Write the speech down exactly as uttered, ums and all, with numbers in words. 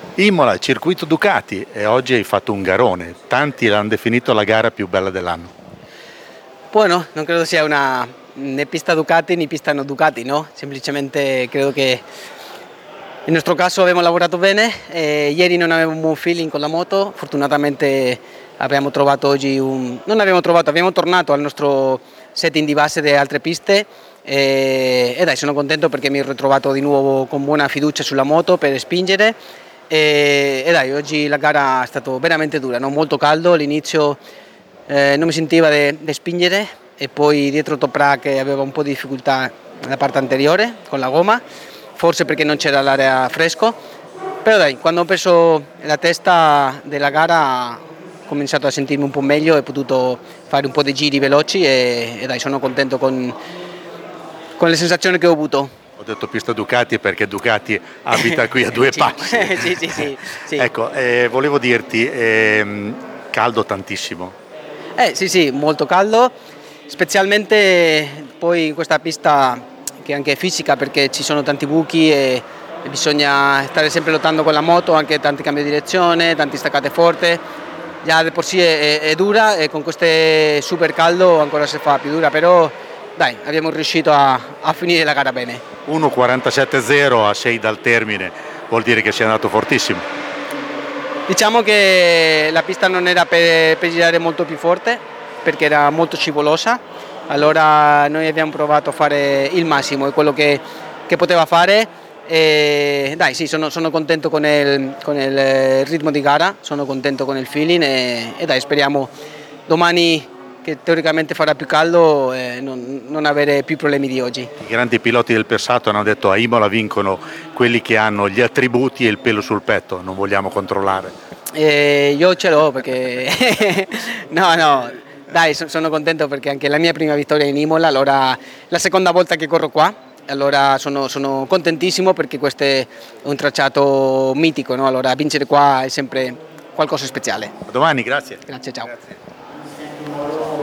Imola, circuito Ducati e oggi hai fatto un garone, tanti l'hanno definito la gara più bella dell'anno. Bueno, non credo sia una né pista Ducati né pista no Ducati, no? Semplicemente credo che nel nostro caso abbiamo lavorato bene, eh, ieri non avevamo un buon feeling con la moto, fortunatamente abbiamo trovato oggi un... non abbiamo trovato, abbiamo tornato al nostro setting di base delle altre piste e, e dai, sono contento perché mi ho ritrovato di nuovo con buona fiducia sulla moto per spingere e, e dai, oggi la gara è stata veramente dura, no? Molto caldo, all'inizio eh, non mi sentiva di spingere e poi dietro Toprak aveva un po' di difficoltà nella parte anteriore con la gomma, forse perché non c'era l'area fresco, però dai, quando ho preso la testa della gara ho cominciato a sentirmi un po' meglio e ho potuto fare un po' di giri veloci e, e dai, sono contento con, con le sensazioni che ho avuto. Ho detto pista Ducati perché Ducati abita qui a due passi. sì, sì, sì, sì. Ecco, eh, volevo dirti, ehm, caldo tantissimo. Eh sì, sì, molto caldo, specialmente poi in questa pista che anche è fisica perché ci sono tanti buchi e, e bisogna stare sempre lottando con la moto, anche tanti cambi di direzione, tanti staccate forti. Già di per sé è, è dura e con queste super caldo ancora si fa più dura, però dai, abbiamo riuscito a, a finire la gara bene. uno quarantasette zero a sei dal termine, vuol dire che sei andato fortissimo. Diciamo che la pista non era per, per girare molto più forte perché era molto scivolosa, allora noi abbiamo provato a fare il massimo di quello che, che poteva fare e dai sì, sono, sono contento con il, con il ritmo di gara, sono contento con il feeling e, e dai, speriamo domani che teoricamente farà più caldo e non, non avere più problemi di oggi. I grandi piloti del passato hanno detto a Imola vincono quelli che hanno gli attributi e il pelo sul petto, non vogliamo controllare. Eh, io ce l'ho perché no no dai, sono contento perché anche la mia prima vittoria in Imola, allora la seconda volta che corro qua, allora sono, sono contentissimo perché questo è un tracciato mitico, no? Allora vincere qua è sempre qualcosa di speciale. A domani, grazie. Grazie, ciao. Grazie.